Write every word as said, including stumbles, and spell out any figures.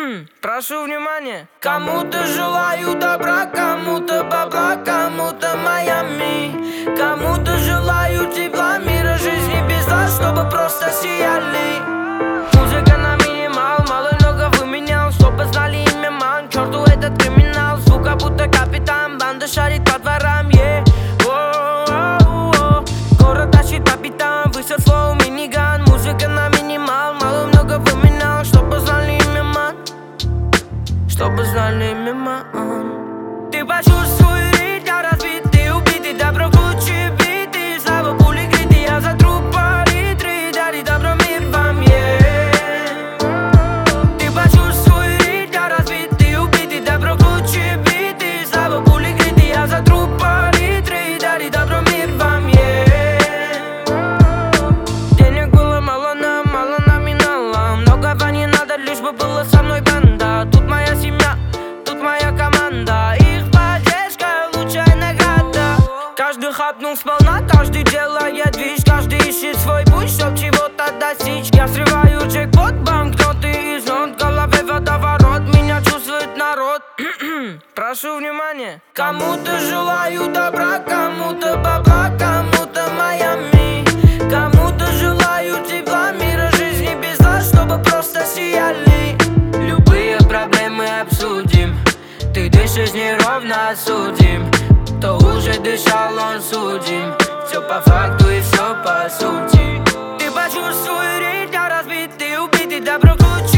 Прошу внимания. Кому-то желаю добра, кому-то бабла, кому-то Майами, кому-то желаю тепла, мира, жизни без зла, чтобы просто сияли. Музыка на минимал, мало много выменял, чтобы знали имя ман. К черту этот криминал, звука будто капитан, банда шарит по дворам, yeah. Город тащит капитан, высер флоу, миниган. Музыка на минимал, мало много выменял, чтобы знали имя ман, чтобы знали имя ман. Ты почувствуй ритм, я разбит, ты убитый, добро круче биты. Слава пули гриты, я затру палитры, дари добро мир вам, yeah. Ты почувствуй ритм, я разбит, ты убитый, добро круче биты. Слава пули гриты, я затру палитры, дари добро мир вам, yeah. Денег было мало нам, мало номинала, многого не надо, лишь бы было со мной банда. Тут моя семья, тут моя команда, их поддержка лучшая награда. Каждый хапнул сполна, каждый делает движ, каждый ищет свой путь, чтоб чего-то достичь. Я срываю джекпот, банкноты из нот, в голове водоворот, меня чувствует народ. Прошу внимания. Кому-то желаю добра, кому-то бабла, кому-то Майами, кому-то желаю тепла, мира, жизни без зла, чтобы просто сияли. Любые проблемы обсудим, ты дышишь неровно, осудим. Кто уже дышал, он судим. Все по факту и все по сути. Ты почувствуй ритм, я разбит, ты убитый, добро круче.